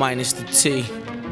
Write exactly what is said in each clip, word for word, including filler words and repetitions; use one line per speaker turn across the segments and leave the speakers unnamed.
minus the T.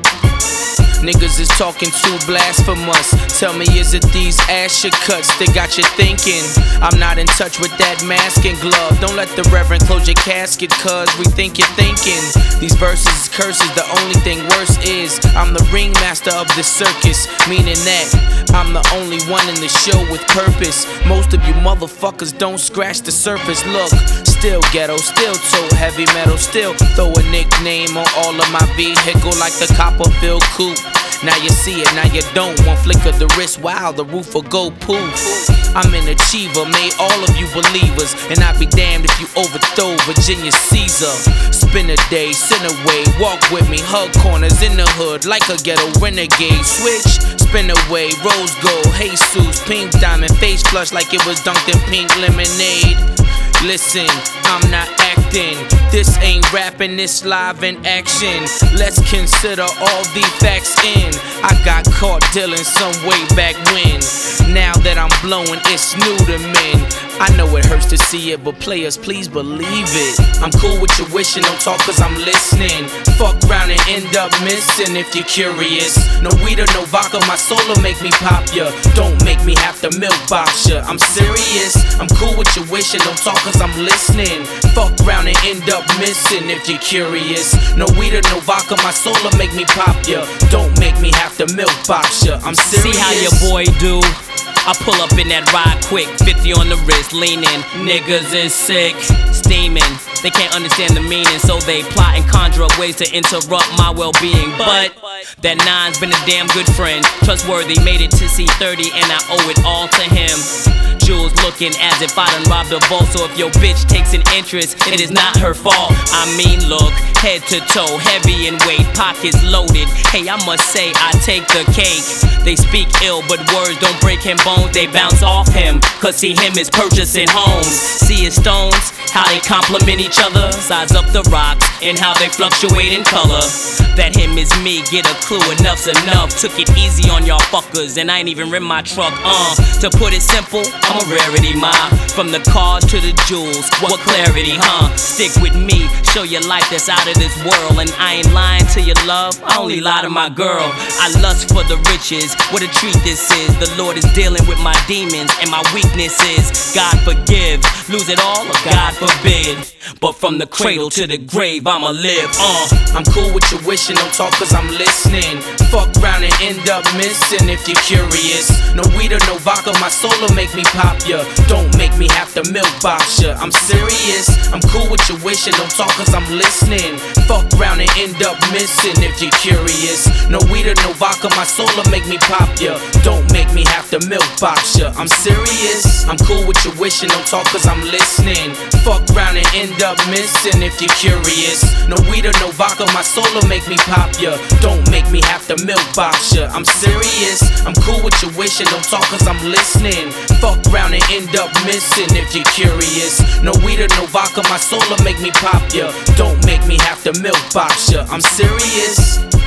Niggas is talking too blasphemous. Tell me, is it these Asher cuts that got you thinking? I'm not in touch with that mask and glove. Don't let the reverend close your casket, cuz we think you're thinking. These verses is curses, the only thing worse is I'm the ringmaster of the circus, meaning that I'm the only one in the show with purpose. Most of you motherfuckers don't scratch the surface. Look, still ghetto, still tote heavy metal, still throw a nickname on all of my vehicle like the Copperfield coupe. Now you see it, now you don't. One flick of the wrist, wow, the roof will go poof. I'm an achiever, made all of you believers, and I'd be damned if you overthrow Virginia Caesar. Spin a day, sin away, walk with me, hug corners in the hood like a ghetto renegade. Switch, spin away, rose gold, Jesus, pink diamond, face flush like it was dunked in pink lemonade. Listen, I'm not acting. This ain't rapping, this live in action. Let's consider all the facts in. I got caught dealing some way back when. Now that I'm blowing, it's new to men. I know it hurts to see it, but players, please believe it. I'm cool with your wishing, don't talk cause I'm listening. Fuck round and end up missing if you're curious. No weed or no vodka, my soul'll make me pop ya. Don't make me have to milk box ya. I'm serious, I'm cool with your wishing, don't talk cause I'm listening. Fuck round and end up missing if you're curious. No weed or no vodka, my soul'll make me pop ya. Don't make me have to milk box ya. I'm serious.
See how your boy do? I pull up in that ride quick, fifty on the wrist, leaning. Niggas is sick, steaming. They can't understand the meaning, so they plot and conjure up ways to interrupt my well-being. But that nine's been a damn good friend, trustworthy, made it to C thirty, and I owe it all to him. Jules looking as if I done robbed a vault, so if your bitch takes an interest, it is not her fault. I mean, look, head to toe, heavy in weight, pockets loaded. Hey, I must say, I take the cake. They speak ill, but words don't break him bones, they bounce off him. Cause see him is purchasing homes. See his stones, how they complement each other. Size up the rocks, and how they fluctuate in color. That him is me, get a clue, enough's enough. Took it easy on y'all fuckers, and I ain't even rim my truck, uh To put it simple, I'm a rarity, ma. From the cars to the jewels, what clarity, huh? Stick with me, show your life that's out of this world. And I ain't lying to your love, I only lie to my girl. I lust for the riches, what a treat this is. The Lord is dealing with my demons and my weaknesses. God forgive, lose it all or God forbid. But from the cradle to the grave, I'ma live, uh
I'm cool with your wishing, don't talk cause I'm listening. Fuck round and end up missing if you're curious. No weed or no vodka, my soul'll make me pop ya. Don't make me have to milk box ya. I'm serious, I'm cool with your wishing, don't talk cause I'm listening. Fuck round and end up missing if you're curious. No weed or no vodka, my soul'll make me pop ya. Don't make me have to milk box ya. I'm serious, I'm cool with your wishing, don't talk cause I'm listening. Fuck round and end up missing if you're curious. No weed or no vodka, my soul'll make me pop ya. Don't make me have to milk box ya. I'm serious, I'm cool with your wishing, don't talk cause I'm listening. Fuck round and end up missing if you're curious. No weed or no vodka, my soul'll make me pop ya. Don't make me have to milk box ya. I'm serious.